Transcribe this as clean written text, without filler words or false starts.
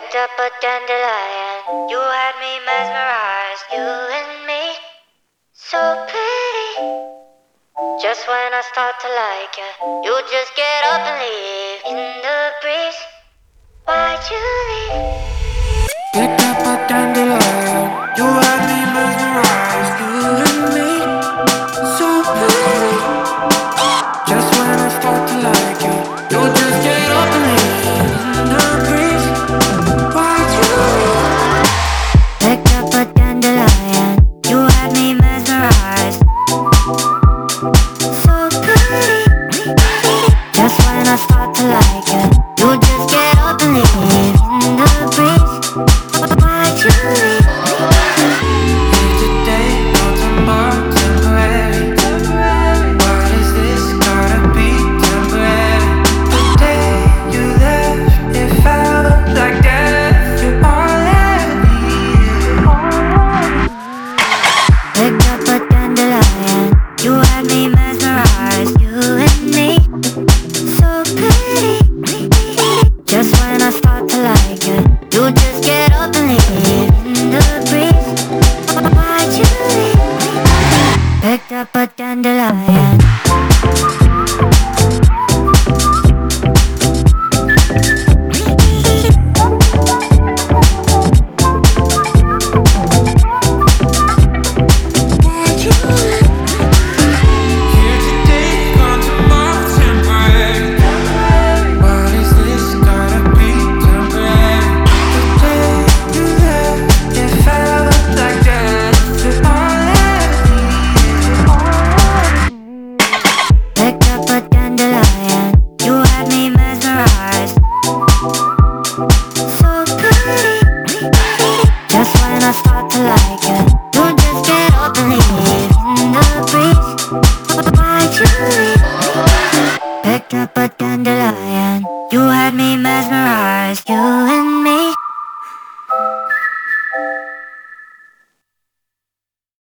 Picked up a dandelion, you had me mesmerized, you and me, so pretty. Just when I start to like you, you just get up and leave in the breeze. Why'd you leave? Picked up a dandelion, you had me mesmerized, you and me, so pretty. Just when I start to like you, you just get up and leave in the breeze. Why'd you leave? Picked up a dandelion, you had me mesmerized, so pretty. Just when I start to like you, you just get up and leave in the breeze. Why'd you leave? Here today, gone tomorrow, temporary. Why does this gotta be temporary? The day you left, it felt like death. You're all I need. Picked up a dandelion, you had me mesmerized, you and me, so pretty. Just when I start to like you, you just get up and leave in the breeze. Why'd you leave? Picked up a dandelion. Here today, gone tomorrow, temporary. Why does this gotta be temporary? The day you left, it felt like death. You're all I need. Picked up a dandelion, you had me mesmerized, so pretty. Just when I start to like you, you just get up and leave in the breeze. Why'd you leave? Picked up a dandelion.